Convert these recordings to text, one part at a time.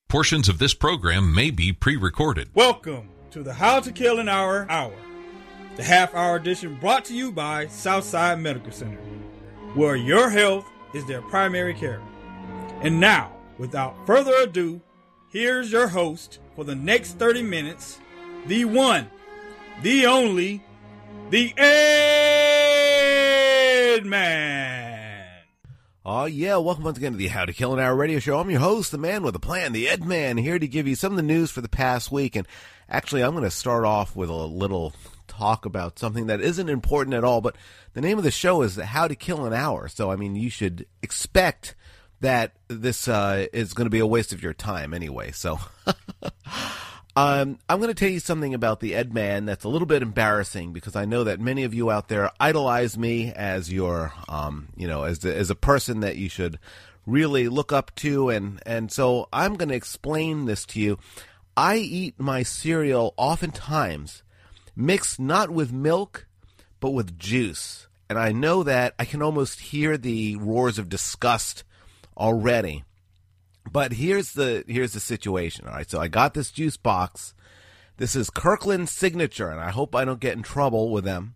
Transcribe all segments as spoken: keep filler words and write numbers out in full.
Portions of this program may be pre-recorded. Welcome to the How to Kill an Hour Hour, the half-hour edition brought to you by Southside Medical Center, where your health is their primary care. And now, without further ado, here's your host for the next thirty minutes, the one, the only, the Ed Man. Oh, yeah. Welcome once again to the How to Kill an Hour radio show. I'm your host, the man with a plan, the Ed Man, here to give you some of the news for the past week. And actually, I'm going to start off with a little talk about something that isn't important at all, but the name of the show is How to Kill an Hour. So, I mean, you should expect that this uh, is going to be a waste of your time anyway. So, um, I'm going to tell you something about the Ed Man that's a little bit embarrassing, because I know that many of you out there idolize me as your, um, you know, as the, as a person that you should really look up to, and and so I'm going to explain this to you. I eat my cereal oftentimes mixed not with milk, but with juice, and I know that I can almost hear the roars of disgust already. But here's the here's the situation. All right, so I got this juice box. This is Kirkland's Signature, and I hope I don't get in trouble with them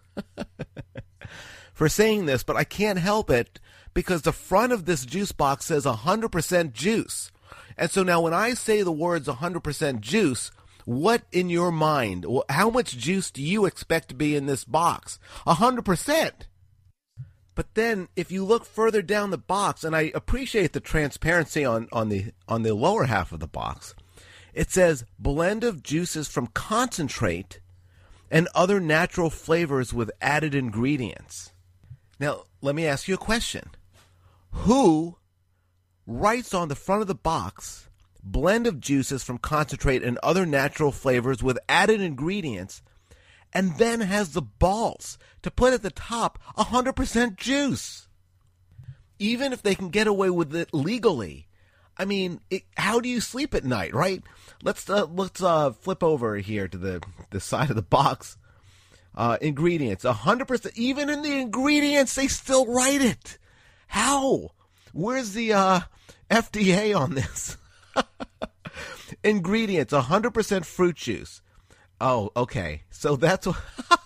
for saying this, but I can't help it because the front of this juice box says one hundred percent juice. And so now when I say the words one hundred percent juice, what in your mind, how much juice do you expect to be in this box? one hundred percent. But then, if you look further down the box, and I appreciate the transparency on, on the on the lower half of the box, it says blend of juices from concentrate and other natural flavors with added ingredients. Now, let me ask you a question. Who writes on the front of the box blend of juices from concentrate and other natural flavors with added ingredients, and then has the balls to put at the top one hundred percent juice? Even if they can get away with it legally, I mean, it, how do you sleep at night, right? Let's uh, let's uh, flip over here to the, the side of the box. Uh, ingredients, one hundred percent. Even in the ingredients, they still write it. How? Where's the uh, F D A on this? Ingredients, one hundred percent fruit juice. Oh, okay. So that's what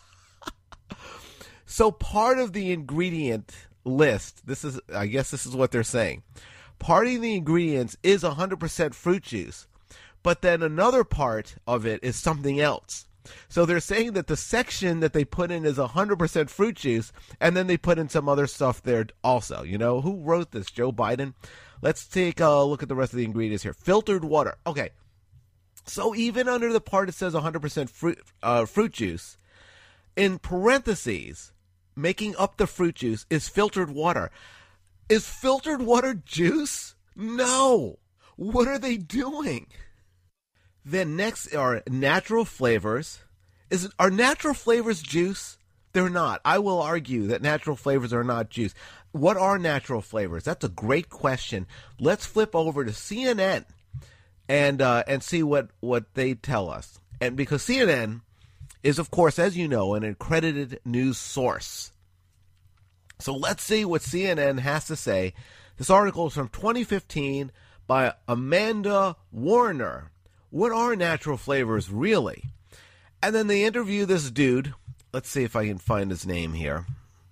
so part of the ingredient list, this is, I guess this is what they're saying. Part of the ingredients is one hundred percent fruit juice, but then another part of it is something else. So they're saying that the section that they put in is one hundred percent fruit juice, and then they put in some other stuff there also. You know, who wrote this? Joe Biden? Let's take a look at the rest of the ingredients here. Filtered water. Okay. So even under the part that says one hundred percent fruit, uh, fruit juice, in parentheses, making up the fruit juice is filtered water. Is filtered water juice? No. What are they doing? Then next are natural flavors. Is it, are natural flavors juice? They're not. I will argue that natural flavors are not juice. What are natural flavors? That's a great question. Let's flip over to C N N. And uh, and see what, what they tell us. And because C N N is, of course, as you know, an accredited news source. So let's see what C N N has to say. This article is from twenty fifteen by Amanda Warner. What are natural flavors really? And then they interview this dude. Let's see if I can find his name here.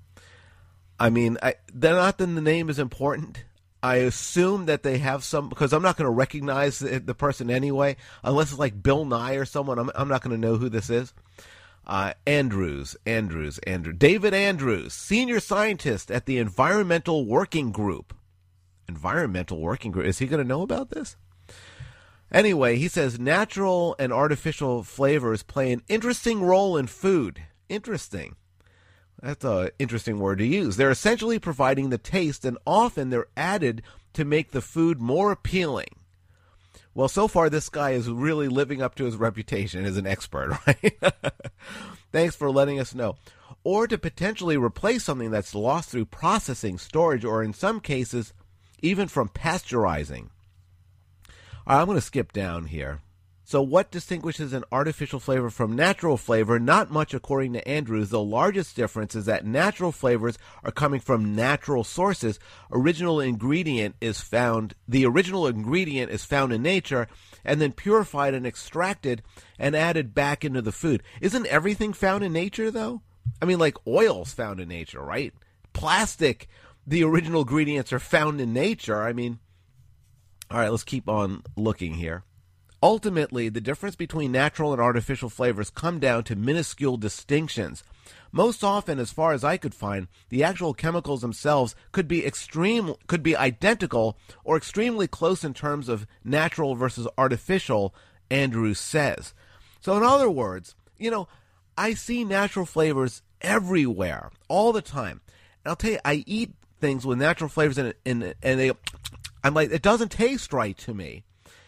I mean, I, they're not that the name is important. I assume that they have some, because I'm not going to recognize the, the person anyway, unless it's like Bill Nye or someone. I'm, I'm not going to know who this is. Uh, Andrews, Andrews, Andrew, David Andrews, senior scientist at the Environmental Working Group. Environmental Working Group. Is he going to know about this? Anyway, he says natural and artificial flavors play an interesting role in food. Interesting. That's an interesting word to use. They're essentially providing the taste, and often they're added to make the food more appealing. Well, so far, this guy is really living up to his reputation as an expert, right? Thanks for letting us know. Or to potentially replace something that's lost through processing, storage, or in some cases, even from pasteurizing. All right, I'm going to skip down here. So what distinguishes an artificial flavor from natural flavor? Not much, according to Andrews. The largest difference is that natural flavors are coming from natural sources. Original ingredient is found, the original ingredient is found in nature and then purified and extracted and added back into the food. Isn't everything found in nature, though? I mean, like oil's found in nature, right? Plastic, the original ingredients are found in nature. I mean, all right, let's keep on looking here. Ultimately, the difference between natural and artificial flavors come down to minuscule distinctions. Most often, as far as I could find, the actual chemicals themselves could be extreme, could be identical or extremely close in terms of natural versus artificial, Andrews says. So in other words, you know, I see natural flavors everywhere, all the time. And I'll tell you, I eat things with natural flavors in it, and, and they, I'm like, it doesn't taste right to me.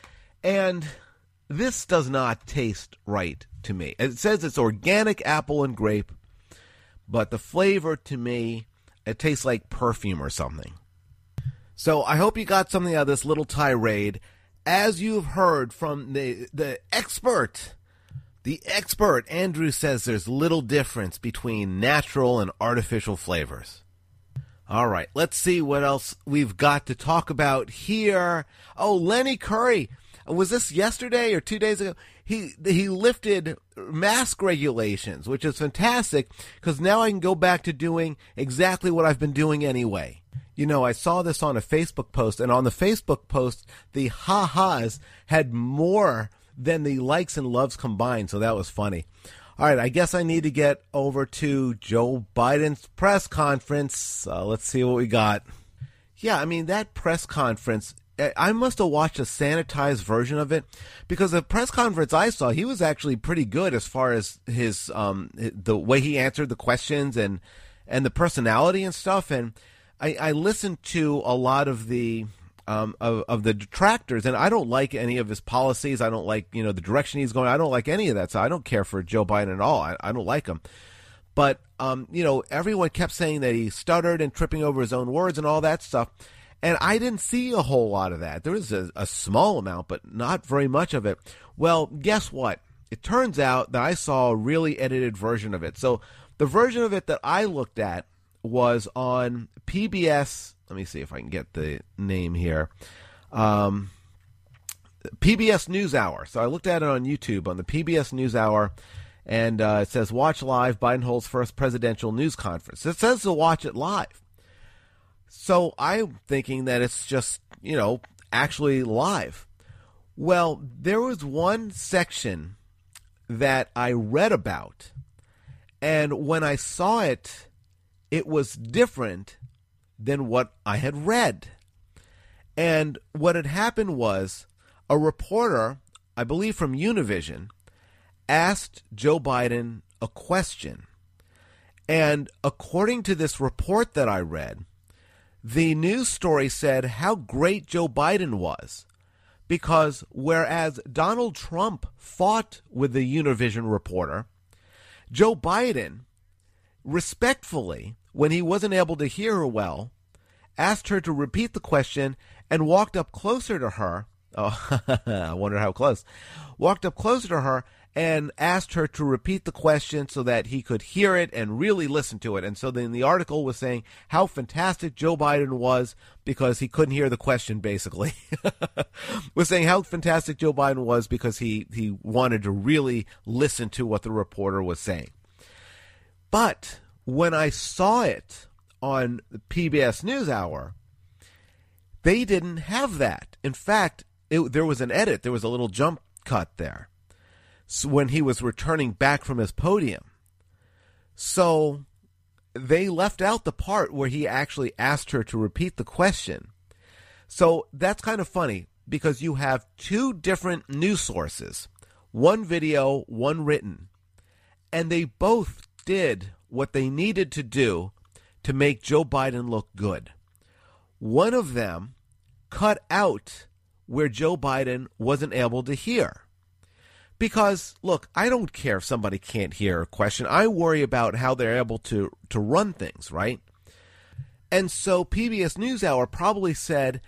And this does not taste right to me. It says it's organic apple and grape, but the flavor to me, it tastes like perfume or something. So I hope you got something out of this little tirade. As you've heard from the, the expert, the expert, Andrew says there's little difference between natural and artificial flavors. All right, let's see what else we've got to talk about here. Oh, Lenny Curry. Was this yesterday or two days ago? He he lifted mask regulations, which is fantastic because now I can go back to doing exactly what I've been doing anyway. You know, I saw this on a Facebook post, and on the Facebook post, the ha-has had more than the likes and loves combined, so that was funny. All right, I guess I need to get over to Joe Biden's press conference. Uh, let's see what we got. Yeah, I mean, that press conference, I must have watched a sanitized version of it because the press conference I saw, he was actually pretty good as far as his um the way he answered the questions and and the personality and stuff. And I, I listened to a lot of the um of, of the detractors, and I don't like any of his policies. I don't like, you know, the direction he's going. I don't like any of that. So I don't care for Joe Biden at all. I, I don't like him. But um you know, everyone kept saying that he stuttered and tripping over his own words and all that stuff. And I didn't see a whole lot of that. There was a, a small amount, but not very much of it. Well, guess what? It turns out that I saw a really edited version of it. So the version of it that I looked at was on P B S. Let me see if I can get the name here. Um, P B S NewsHour. So I looked at it on YouTube on the P B S NewsHour, and uh, it says, watch live, Biden holds first presidential news conference. It says to watch it live. So I'm thinking that it's just, you know, actually live. Well, there was one section that I read about, and when I saw it, it was different than what I had read. And what had happened was a reporter, I believe from Univision, asked Joe Biden a question. And according to this report that I read, the news story said how great Joe Biden was, because whereas Donald Trump fought with the Univision reporter, Joe Biden, respectfully, when he wasn't able to hear her well, asked her to repeat the question and walked up closer to her. Oh, I wonder how close. Walked up closer to her and asked her to repeat the question so that he could hear it and really listen to it. And so then the article was saying how fantastic Joe Biden was because he couldn't hear the question, basically. Was saying how fantastic Joe Biden was because he, he wanted to really listen to what the reporter was saying. But when I saw it on the P B S NewsHour, they didn't have that. In fact, it, there was an edit. There was a little jump cut there. So when he was returning back from his podium. So they left out the part where he actually asked her to repeat the question. So that's kind of funny because you have two different news sources, one video, one written, and they both did what they needed to do to make Joe Biden look good. One of them cut out where Joe Biden wasn't able to hear. Because, look, I don't care if somebody can't hear a question. I worry about how they're able to, to run things, right? And so P B S NewsHour probably said,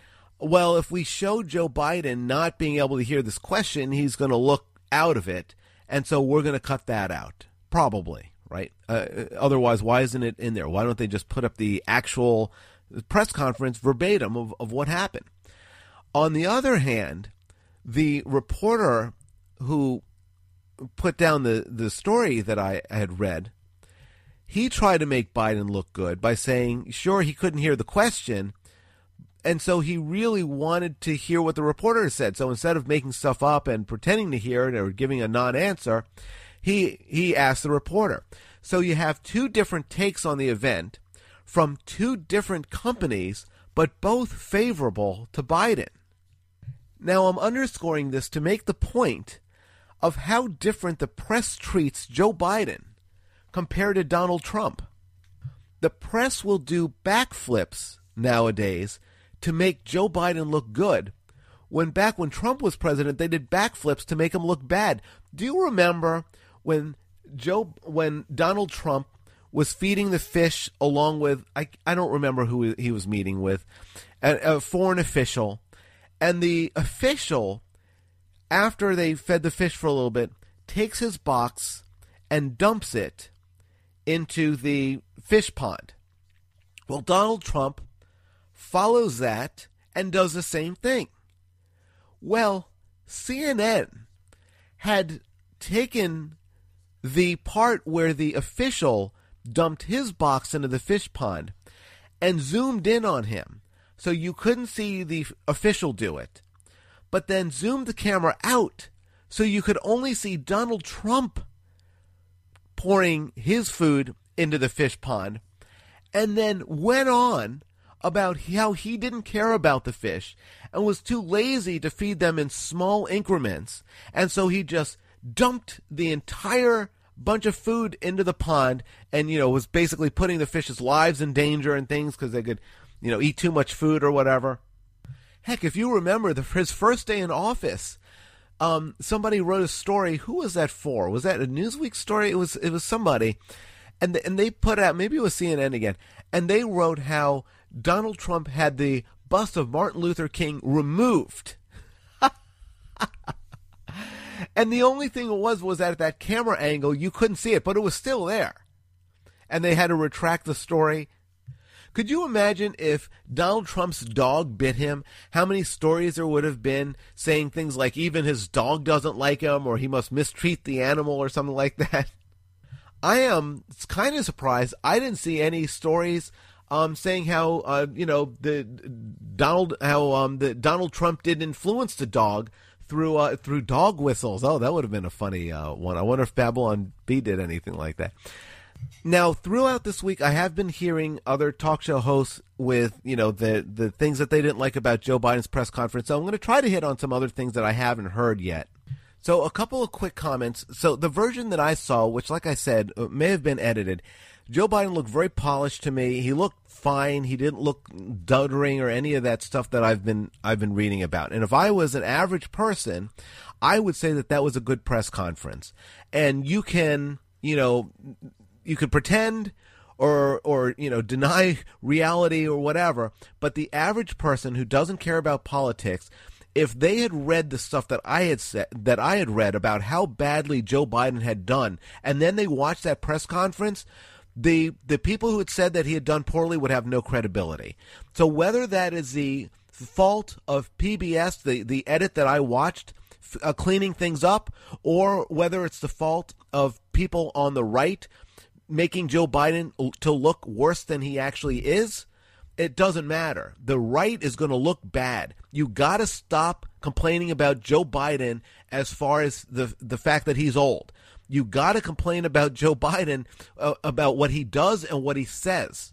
well, if we show Joe Biden not being able to hear this question, he's going to look out of it, and so we're going to cut that out, probably, right? Uh, otherwise, why isn't it in there? Why don't they just put up the actual press conference verbatim of, of what happened? On the other hand, the reporter who put down the, the story that I had read, he tried to make Biden look good by saying, sure, he couldn't hear the question, and so he really wanted to hear what the reporter said. So instead of making stuff up and pretending to hear it or giving a non-answer, he he asked the reporter. So you have two different takes on the event from two different companies, but both favorable to Biden. Now, I'm underscoring this to make the point of how different the press treats Joe Biden compared to Donald Trump. The press will do backflips nowadays to make Joe Biden look good, when back when Trump was president, they did backflips to make him look bad. Do you remember when Joe, when Donald Trump was feeding the fish along with, I, I don't remember who he was meeting with, a, a foreign official, and the official, after they fed the fish for a little bit, takes his box and dumps it into the fish pond. Well, Donald Trump follows that and does the same thing. Well, C N N had taken the part where the official dumped his box into the fish pond and zoomed in on him, so you couldn't see the official do it, but then zoomed the camera out so you could only see Donald Trump pouring his food into the fish pond, and then went on about how he didn't care about the fish and was too lazy to feed them in small increments, and so he just dumped the entire bunch of food into the pond and, you know, was basically putting the fish's lives in danger and things because they could, you know, eat too much food or whatever. Heck, if you remember the, his first day in office, um, somebody wrote a story. Who was that for? Was that a Newsweek story? It was. It was somebody, and the, and they put out, maybe it was C N N again, and they wrote how Donald Trump had the bust of Martin Luther King removed. And the only thing it was was that at that camera angle, you couldn't see it, but it was still there. And they had to retract the story. Could you imagine if Donald Trump's dog bit him, how many stories there would have been saying things like even his dog doesn't like him or he must mistreat the animal or something like that? I am kind of surprised I didn't see any stories um, saying how, uh, you know, the Donald, how um, the Donald Trump did influence the dog through uh, through dog whistles. Oh, that would have been a funny uh, one. I wonder if Babylon B did anything like that. Now, throughout this week, I have been hearing other talk show hosts with, you know, the, the things that they didn't like about Joe Biden's press conference. So I'm going to try to hit on some other things that I haven't heard yet. So a couple of quick comments. So the version that I saw, which, like I said, may have been edited, Joe Biden looked very polished to me. He looked fine. He didn't look duddering or any of that stuff that I've been I've been reading about. And if I was an average person, I would say that that was a good press conference. And you can, you know, you could pretend or, or, you know, deny reality or whatever, but the average person who doesn't care about politics, if they had read the stuff that I had said, that I had read about how badly Joe Biden had done, and then they watched that press conference, the the people who had said that he had done poorly would have no credibility. So whether that is the fault of P B S, the, the edit that I watched, uh, cleaning things up, or whether it's the fault of people on the right making Joe Biden to look worse than he actually is, it doesn't matter. The right is going to look bad. You got to stop complaining about Joe Biden as far as the the fact that he's old. You got to complain about Joe Biden, uh, about what he does and what he says,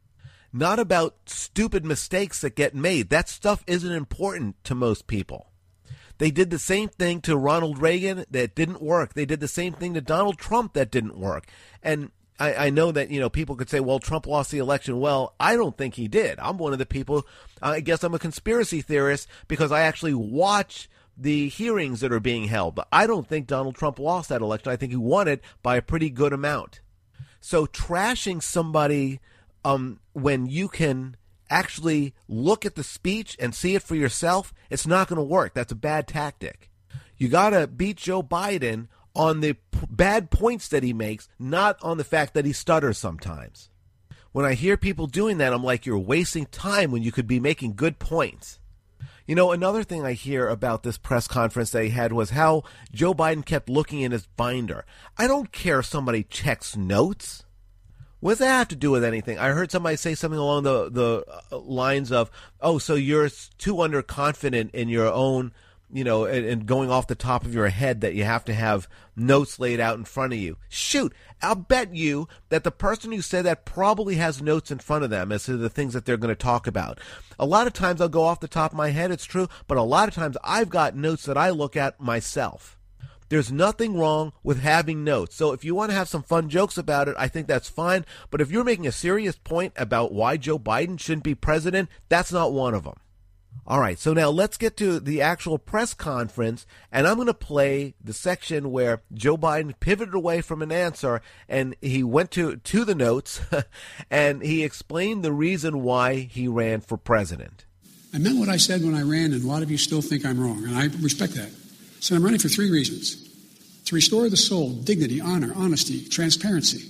not about stupid mistakes that get made. That stuff isn't important to most people. They did the same thing to Ronald Reagan that didn't work. They did the same thing to Donald Trump that didn't work. And I, I know that, you know, people could say, well, Trump lost the election. Well, I don't think he did. I'm one of the people, I guess I'm a conspiracy theorist because I actually watch the hearings that are being held. But I don't think Donald Trump lost that election. I think he won it by a pretty good amount. So trashing somebody um, when you can actually look at the speech and see it for yourself, it's not going to work. That's a bad tactic. You got to beat Joe Biden on the p- bad points that he makes, not on the fact that he stutters sometimes. When I hear people doing that, I'm like, you're wasting time when you could be making good points. You know, another thing I hear about this press conference that he had was how Joe Biden kept looking in his binder. I don't care if somebody checks notes. What does that have to do with anything? I heard somebody say something along the, the lines of, oh, so you're too underconfident in your own, you know, and, and going off the top of your head that you have to have notes laid out in front of you. Shoot, I'll bet you that the person who said that probably has notes in front of them as to the things that they're going to talk about. A lot of times I'll go off the top of my head, it's true, but a lot of times I've got notes that I look at myself. There's nothing wrong with having notes. So if you want to have some fun jokes about it, I think that's fine. But if you're making a serious point about why Joe Biden shouldn't be president, that's not one of them. All right, so now let's get to the actual press conference, and I'm going to play the section where Joe Biden pivoted away from an answer, and he went to, to the notes, and he explained the reason why he ran for president. I meant what I said when I ran, and a lot of you still think I'm wrong, and I respect that. So I'm running for three reasons. To restore the soul, dignity, honor, honesty, transparency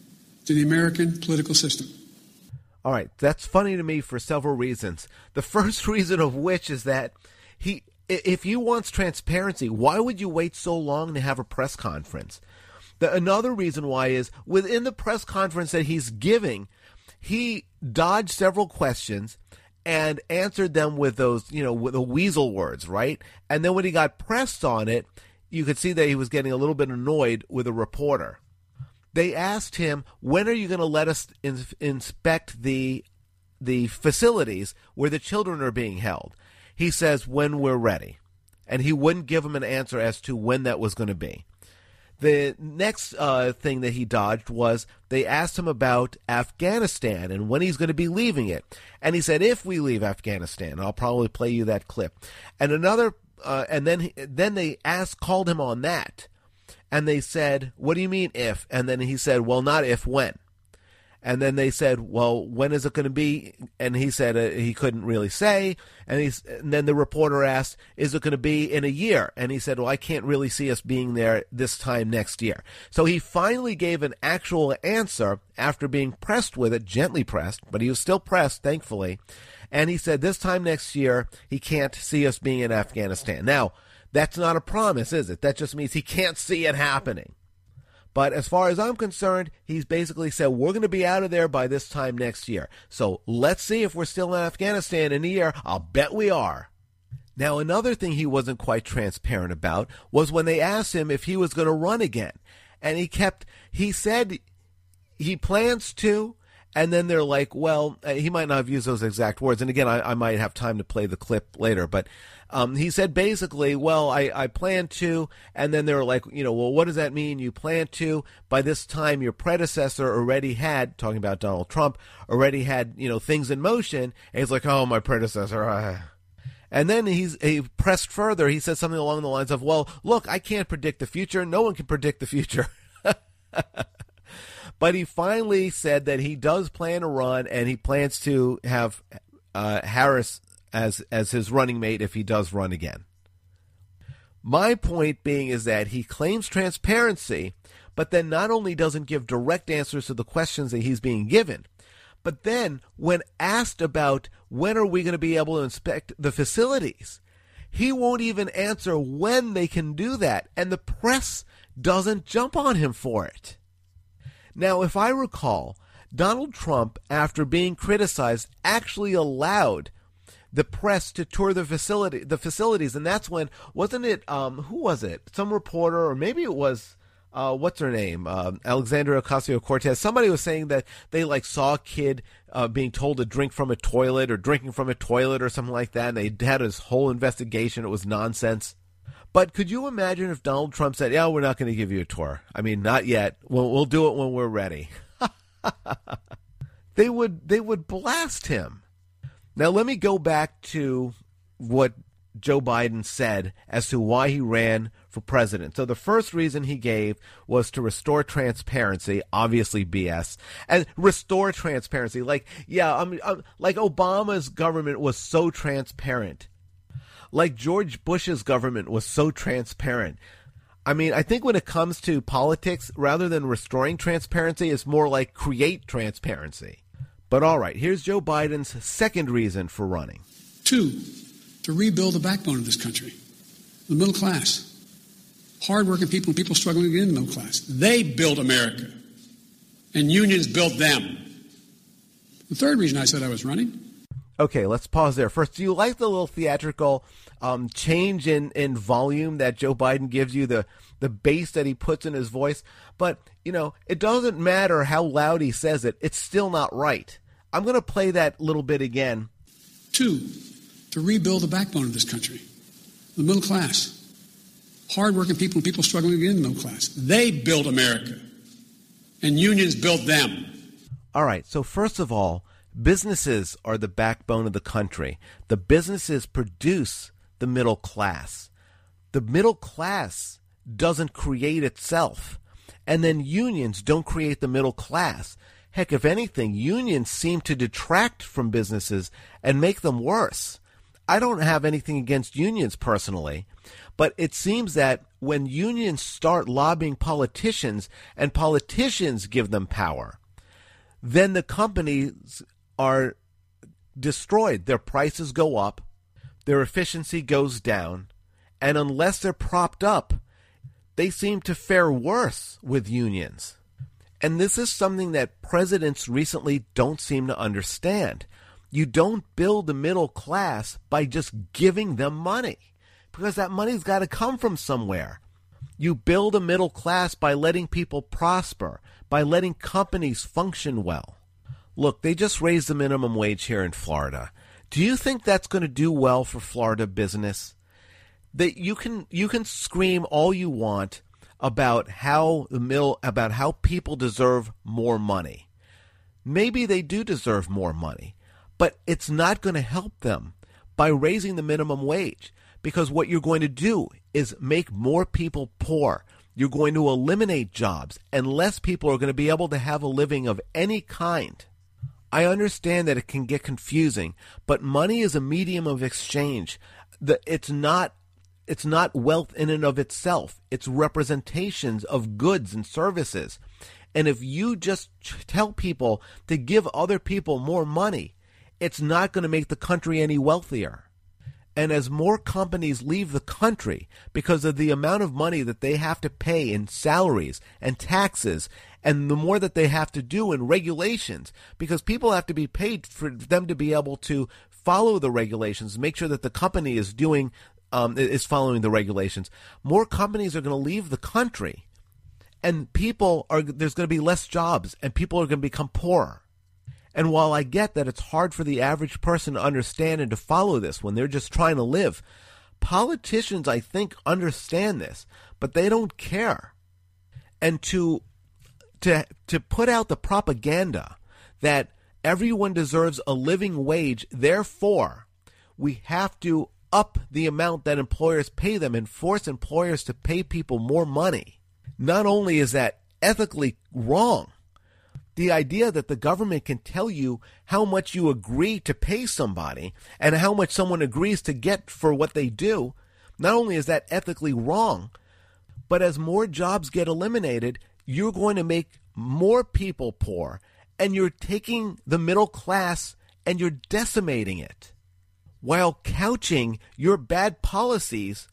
to the American political system. All right, that's funny to me for several reasons. The first reason of which is that he, if he wants transparency, why would you wait so long to have a press conference? The, another reason why is within the press conference that he's giving, he dodged several questions and answered them with those, you know, with the weasel words, right? And then when he got pressed on it, you could see that he was getting a little bit annoyed with a reporter. They asked him, when are you going to let us in, inspect the the facilities where the children are being held? He says, when we're ready. And he wouldn't give them an answer as to when that was going to be. The next uh, thing that he dodged was they asked him about Afghanistan and when he's going to be leaving it. And he said, if we leave Afghanistan, I'll probably play you that clip. And another, uh, and then he, then they asked, called him on that. And they said, what do you mean if? And then he said, well, not if, when. And then they said, well, when is it going to be? And he said uh, he couldn't really say. And, he's, and then the reporter asked, is it going to be in a year? And he said, well, I can't really see us being there this time next year. So he finally gave an actual answer after being pressed with it, gently pressed, but he was still pressed, thankfully. And he said this time next year, he can't see us being in Afghanistan. Now, that's not a promise, is it? That just means he can't see it happening. But as far as I'm concerned, he's basically said, we're going to be out of there by this time next year. So let's see if we're still in Afghanistan in a year. I'll bet we are. Now, another thing he wasn't quite transparent about was when they asked him if he was going to run again. And he kept, he said he plans to, and then they're like, well, he might not have used those exact words. And again, I, I might have time to play the clip later, but um, he said basically, well, I, I plan to, and then they were like, you know, well, what does that mean? You plan to? By this time, your predecessor already had, talking about Donald Trump, already had, you know, things in motion. And he's like, oh, my predecessor. Uh. And then he's he pressed further. He said something along the lines of, well, look, I can't predict the future. No one can predict the future. But he finally said that he does plan to run, and he plans to have uh, Harris as as his running mate if he does run again. My point being is that he claims transparency, but then not only doesn't give direct answers to the questions that he's being given, but then when asked about when are we going to be able to inspect the facilities, he won't even answer when they can do that, and the press doesn't jump on him for it. Now, if I recall, Donald Trump, after being criticized, actually allowed the press to tour the facility, the facilities, and that's when, wasn't it, um, who was it? Some reporter, or maybe it was, uh, what's her name, uh, Alexandria Ocasio-Cortez. Somebody was saying that they, like, saw a kid uh, being told to drink from a toilet or drinking from a toilet or something like that, and they had this whole investigation. It was nonsense. But could you imagine if Donald Trump said, yeah, we're not going to give you a tour? I mean, not yet. We'll, we'll do it when we're ready. They would they would blast him. Now, let me go back to what Joe Biden said as to why he ran for president. So the first reason he gave was to restore transparency, obviously B S, and restore transparency. Like, yeah, I'm, I'm, like Obama's government was so transparent. Like George Bush's government was so transparent. I mean, I think when it comes to politics, rather than restoring transparency, it's more like create transparency. But all right, here's Joe Biden's second reason for running. Two, to rebuild the backbone of this country, the middle class. Hardworking people and people struggling to get in the middle class. They built America, and unions built them. The third reason I said I was running. Okay, let's pause there. First, do you like the little theatrical um, change in, in volume that Joe Biden gives you, the, the bass that he puts in his voice? But, you know, it doesn't matter how loud he says it. It's still not right. I'm going to play that little bit again. Two, to rebuild the backbone of this country, the middle class. Hardworking people and people struggling to get in the middle class. They built America, and unions built them. All right, so first of all, businesses are the backbone of the country. The businesses produce the middle class. The middle class doesn't create itself. And then unions don't create the middle class. Heck, if anything, unions seem to detract from businesses and make them worse. I don't have anything against unions personally, but it seems that when unions start lobbying politicians and politicians give them power, then the companies are destroyed. Their prices go up, their efficiency goes down, and unless they're propped up, they seem to fare worse with unions. And this is something that presidents recently don't seem to understand. You don't build the middle class by just giving them money, because that money's got to come from somewhere. You build a middle class by letting people prosper, by letting companies function well. Look, they just raised the minimum wage here in Florida. Do you think that's going to do well for Florida business? That you can you can scream all you want about how the middle about how people deserve more money. Maybe they do deserve more money, but it's not going to help them by raising the minimum wage, because what you're going to do is make more people poor. You're going to eliminate jobs, and less people are going to be able to have a living of any kind. I understand that it can get confusing, but money is a medium of exchange. The, it's not it's not wealth in and of itself. It's representations of goods and services. And if you just tell people to give other people more money, it's not going to make the country any wealthier. And as more companies leave the country because of the amount of money that they have to pay in salaries and taxes, and the more that they have to do in regulations, because people have to be paid for them to be able to follow the regulations, make sure that the company is doing um, is following the regulations. More companies are going to leave the country, and people are there's going to be less jobs, and people are going to become poorer. And while I get that it's hard for the average person to understand and to follow this when they're just trying to live, politicians, I think, understand this, but they don't care. And to to to put out the propaganda that everyone deserves a living wage, therefore we have to up the amount that employers pay them and force employers to pay people more money. Not only is that ethically wrong, the idea that the government can tell you how much you agree to pay somebody and how much someone agrees to get for what they do, not only is that ethically wrong, but as more jobs get eliminated, you're going to make more people poor, and you're taking the middle class and you're decimating it, while couching your bad policies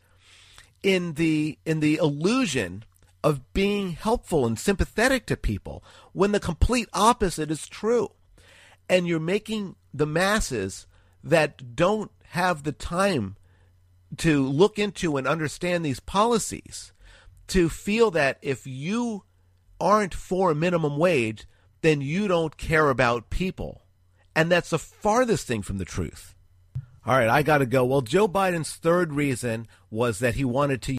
in the in the illusion of being helpful and sympathetic to people, when the complete opposite is true. And you're making the masses that don't have the time to look into and understand these policies to feel that if you aren't for a minimum wage, then you don't care about people. And that's the farthest thing from the truth. All right, I got to go. Well, Joe Biden's third reason was that he wanted to